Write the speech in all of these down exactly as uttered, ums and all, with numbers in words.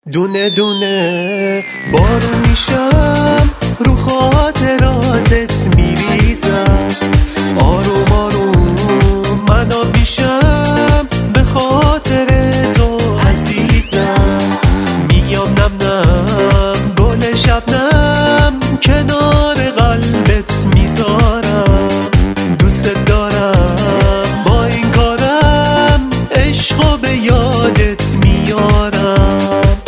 دونه دونه بارون میشم، رو خاطراتت میریزم. آروم آروم من آب میشم، به خاطر تو عزیزم. میام نم نم گل شبنم، کنار قلبت میذارم. دوست دارم با این کارم، عشقو به یادت میارم.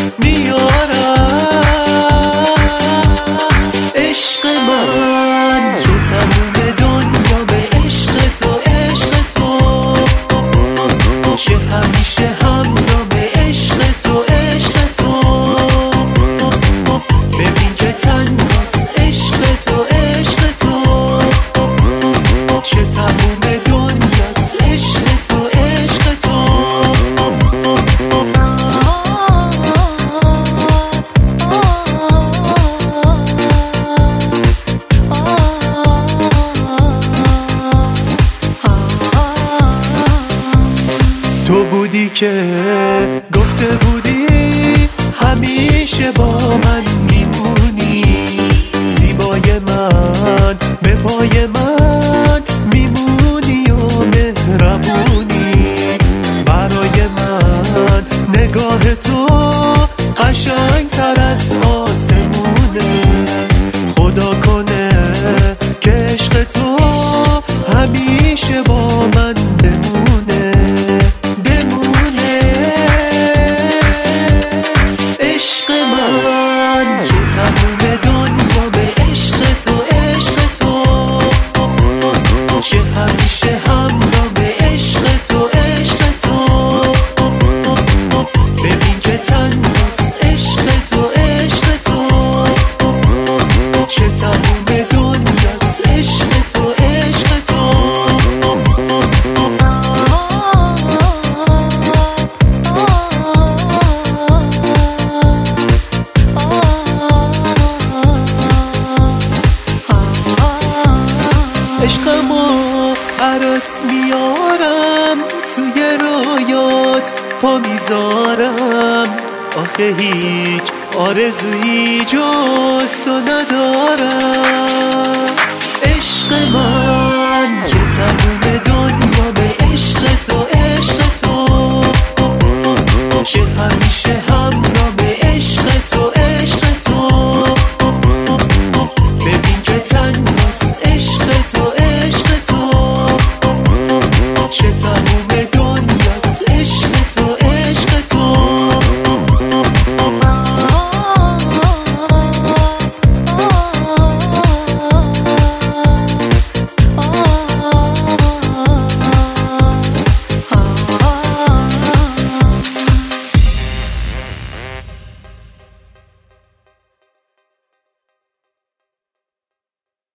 عشق من که تموم دنیا به عشق تو، عشق تو که همیشه همراه به عشق تو، عشق تو. ببین که تنهاست عشق تو، عشق تو که تموم دنیاست، عشق تو، عشق تو. تو بودی که گفته بودی همیشه با من میمونی. زیبای من به پای من میمونی و مهربونی. برای من نگاه تو قشنگتر از آسمونه. خدا کنه که عشق تو همیشه با من بمونه. عشق من که تموم دنیا به عشق تو، عشق تو که همیشه همراه به عشق تو، عشق تو. ببین که تنهاست عشق تو، عشق تو که تموم دنیاست، عشق تو، عشق تو. عشقمو برات میارم، توی رویات پا میذارم. آخه هیچ آرزویی جز تو ندارم. عشق من